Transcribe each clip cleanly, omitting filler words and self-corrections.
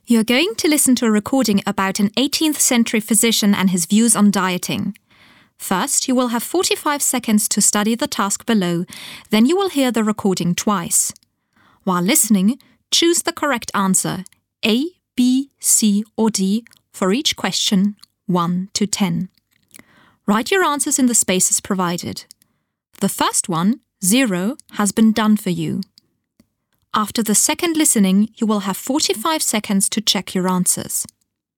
You're going to listen to a recording about an 18th century physician and his views on dieting. First, you will have 45 seconds to study the task below, then you will hear the recording twice. While listening, choose the correct answer, A, B, C or D, for each question, 1 to 10. Write your answers in the spaces provided. The first one, 0, has been done for you. After the second listening, you will have 45 seconds to check your answers.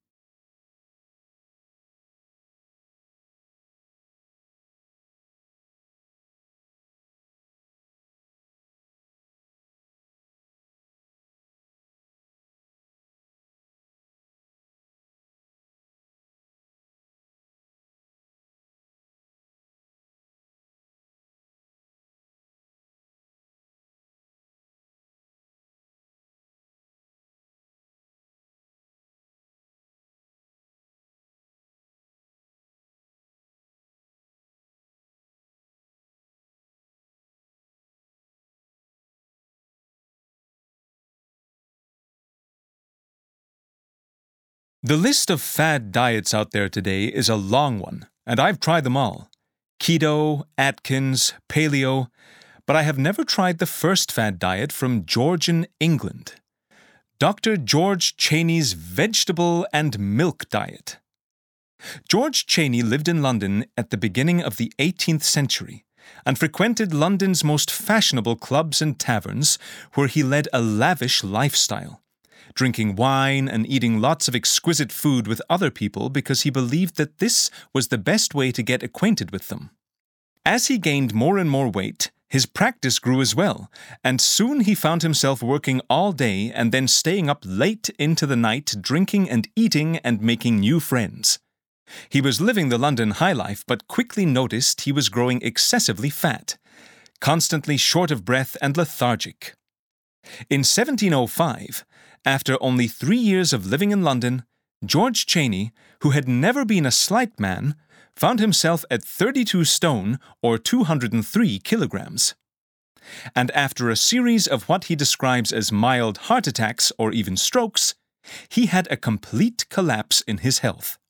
The list of fad diets out there today is a long one, and I've tried them all. Keto, Atkins, Paleo, but I have never tried the first fad diet from Georgian England. Dr. George Cheyne's vegetable and milk diet. George Cheyne lived in London at the beginning of the 18th century and frequented London's most fashionable clubs and taverns, where he led a lavish lifestyle, drinking wine and eating lots of exquisite food with other people because he believed that this was the best way to get acquainted with them. As he gained more and more weight, his practice grew as well, and soon he found himself working all day and then staying up late into the night drinking and eating and making new friends. He was living the London high life, but quickly noticed he was growing excessively fat, constantly short of breath and lethargic. In 1705, after only 3 years of living in London, George Cheyne, who had never been a slight man, found himself at 32 stone or 203 kilograms. And after a series of what he describes as mild heart attacks or even strokes, he had a complete collapse in his health.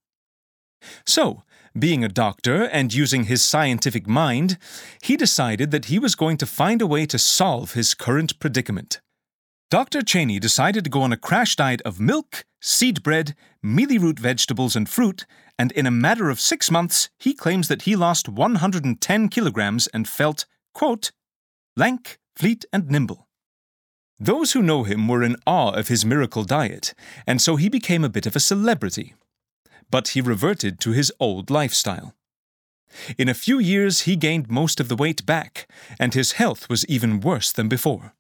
So, being a doctor and using his scientific mind, he decided that he was going to find a way to solve his current predicament. Dr. Cheyne decided to go on a crash diet of milk, seed bread, mealy root vegetables and fruit, and in a matter of 6 months, he claims that he lost 110 kilograms and felt, quote, lank, fleet and nimble. Those who know him were in awe of his miracle diet, and so he became a bit of a celebrity. But he reverted to his old lifestyle. In a few years, he gained most of the weight back, and his health was even worse than before.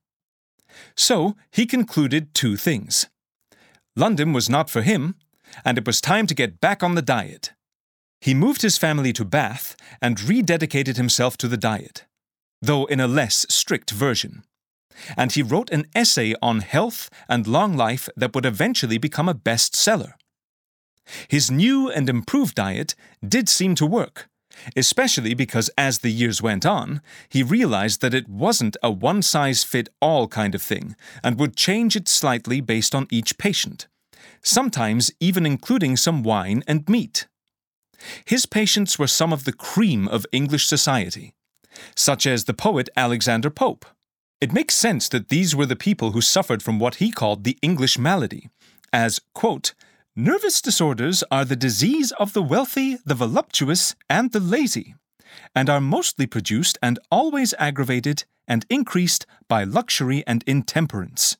So, he concluded 2 things. London was not for him, and it was time to get back on the diet. He moved his family to Bath and rededicated himself to the diet, though in a less strict version. And he wrote an essay on health and long life that would eventually become a bestseller. His new and improved diet did seem to work, especially because as the years went on, he realized that it wasn't a one-size-fit-all kind of thing and would change it slightly based on each patient, sometimes even including some wine and meat. His patients were some of the cream of English society, such as the poet Alexander Pope. It makes sense that these were the people who suffered from what he called the English malady, as, quote, nervous disorders are the disease of the wealthy, the voluptuous, and the lazy, and are mostly produced and always aggravated and increased by luxury and intemperance.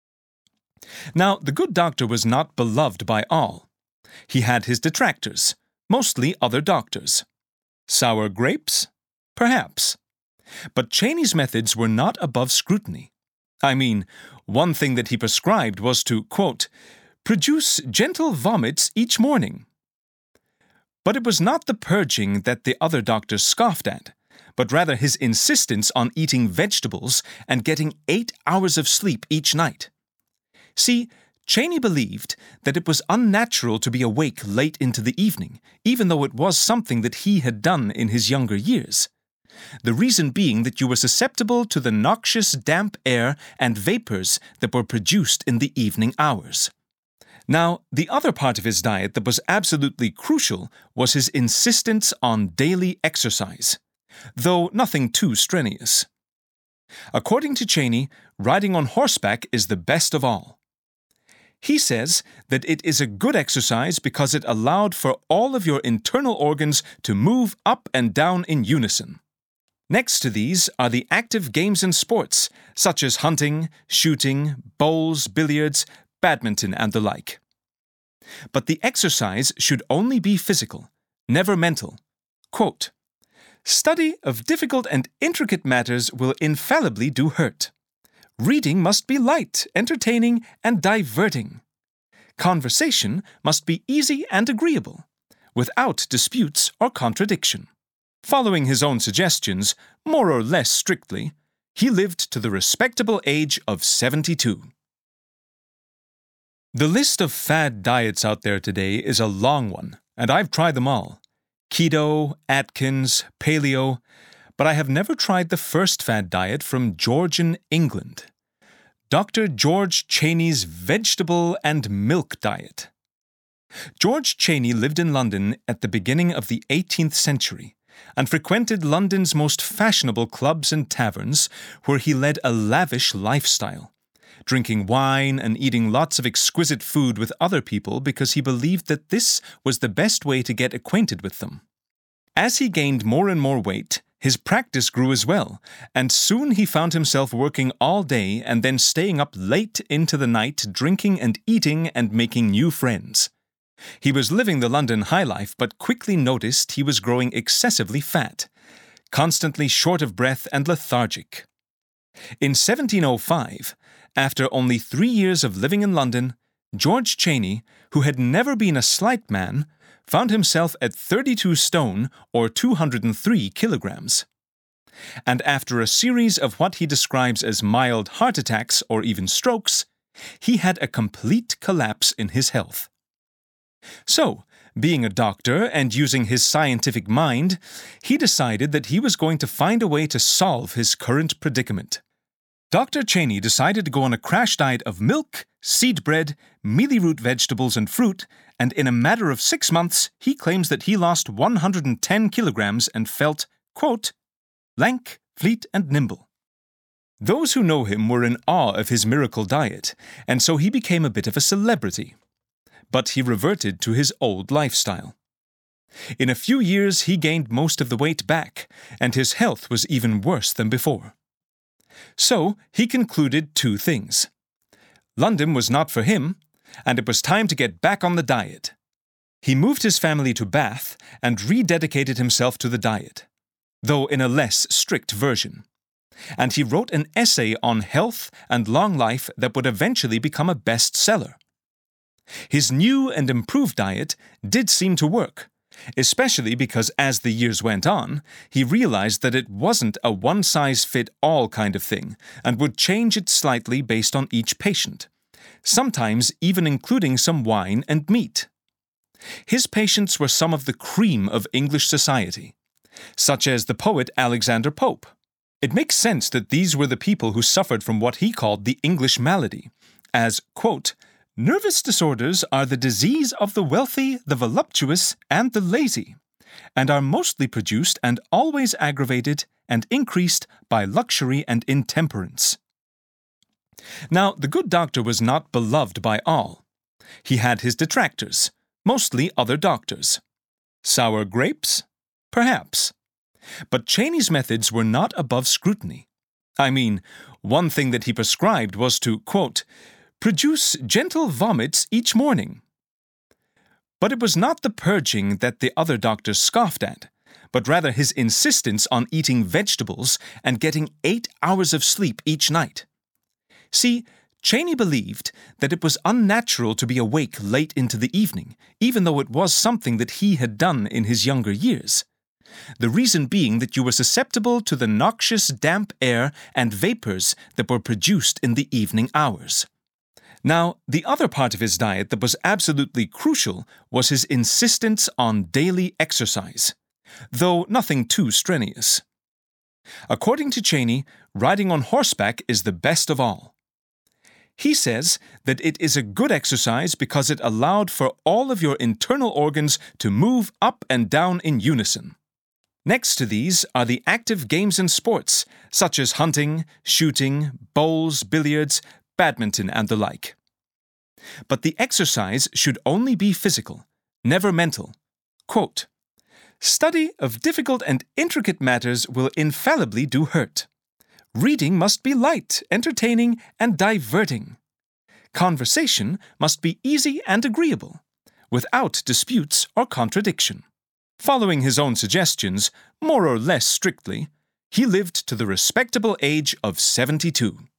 Now, the good doctor was not beloved by all. He had his detractors, mostly other doctors. Sour grapes? Perhaps. But Cheyne's methods were not above scrutiny. I mean, one thing that he prescribed was to, quote, produce gentle vomits each morning. But it was not the purging that the other doctors scoffed at, but rather his insistence on eating vegetables and getting 8 hours of sleep each night. See, Cheyne believed that it was unnatural to be awake late into the evening, even though it was something that he had done in his younger years. The reason being that you were susceptible to the noxious damp air and vapors that were produced in the evening hours. Now, the other part of his diet that was absolutely crucial was his insistence on daily exercise, though nothing too strenuous. According to Cheney, riding on horseback is the best of all. He says that it is a good exercise because it allowed for all of your internal organs to move up and down in unison. Next to these are the active games and sports, such as hunting, shooting, bowls, billiards, badminton, and the like. But the exercise should only be physical, never mental. Quote, "Study of difficult and intricate matters will infallibly do hurt. Reading must be light, entertaining, and diverting. Conversation must be easy and agreeable, without disputes or contradiction." Following his own suggestions, more or less strictly, he lived to the respectable age of 72. The list of fad diets out there today is a long one, and I've tried them all. Keto, Atkins, Paleo, but I have never tried the first fad diet from Georgian England. Dr. George Cheney's vegetable and milk diet. George Cheney lived in London at the beginning of the 18th century and frequented London's most fashionable clubs and taverns, where he led a lavish lifestyle, drinking wine and eating lots of exquisite food with other people because he believed that this was the best way to get acquainted with them. As he gained more and more weight, his practice grew as well, and soon he found himself working all day and then staying up late into the night drinking and eating and making new friends. He was living the London high life, but quickly noticed he was growing excessively fat, constantly short of breath and lethargic. In 1705, after only 3 years of living in London, George Cheney, who had never been a slight man, found himself at 32 stone or 203 kilograms. And after a series of what he describes as mild heart attacks or even strokes, he had a complete collapse in his health. So, being a doctor and using his scientific mind, he decided that he was going to find a way to solve his current predicament. Dr. Cheney decided to go on a crash diet of milk, seed bread, mealy root vegetables, and fruit, and in a matter of 6 months, he claims that he lost 110 kilograms and felt, quote, lank, fleet, and nimble. Those who know him were in awe of his miracle diet, and so he became a bit of a celebrity. But he reverted to his old lifestyle. In a few years, he gained most of the weight back, and his health was even worse than before. So, he concluded 2 things. London was not for him, and it was time to get back on the diet. He moved his family to Bath and rededicated himself to the diet, though in a less strict version. And he wrote an essay on health and long life that would eventually become a bestseller. His new and improved diet did seem to work, especially because as the years went on, he realized that it wasn't a one-size-fit-all kind of thing and would change it slightly based on each patient, sometimes even including some wine and meat. His patients were some of the cream of English society, such as the poet Alexander Pope. It makes sense that these were the people who suffered from what he called the English malady, as, quote, "Nervous disorders are the disease of the wealthy, the voluptuous, and the lazy, and are mostly produced and always aggravated and increased by luxury and intemperance." Now, the good doctor was not beloved by all. He had his detractors, mostly other doctors. Sour grapes? Perhaps. But Cheney's methods were not above scrutiny. I mean, one thing that he prescribed was to, quote, "produce gentle vomits each morning." But it was not the purging that the other doctors scoffed at, but rather his insistence on eating vegetables and getting 8 hours of sleep each night. See, Cheney believed that it was unnatural to be awake late into the evening, even though it was something that he had done in his younger years. The reason being that you were susceptible to the noxious damp air and vapors that were produced in the evening hours. Now, the other part of his diet that was absolutely crucial was his insistence on daily exercise, though nothing too strenuous. According to Cheney, riding on horseback is the best of all. He says that it is a good exercise because it allowed for all of your internal organs to move up and down in unison. Next to these are the active games and sports, such as hunting, shooting, bowls, billiards, badminton, and the like. But the exercise should only be physical, never mental. Quote, "Study of difficult and intricate matters will infallibly do hurt. Reading must be light, entertaining, and diverting. Conversation must be easy and agreeable, without disputes or contradiction." Following his own suggestions, more or less strictly, he lived to the respectable age of 72.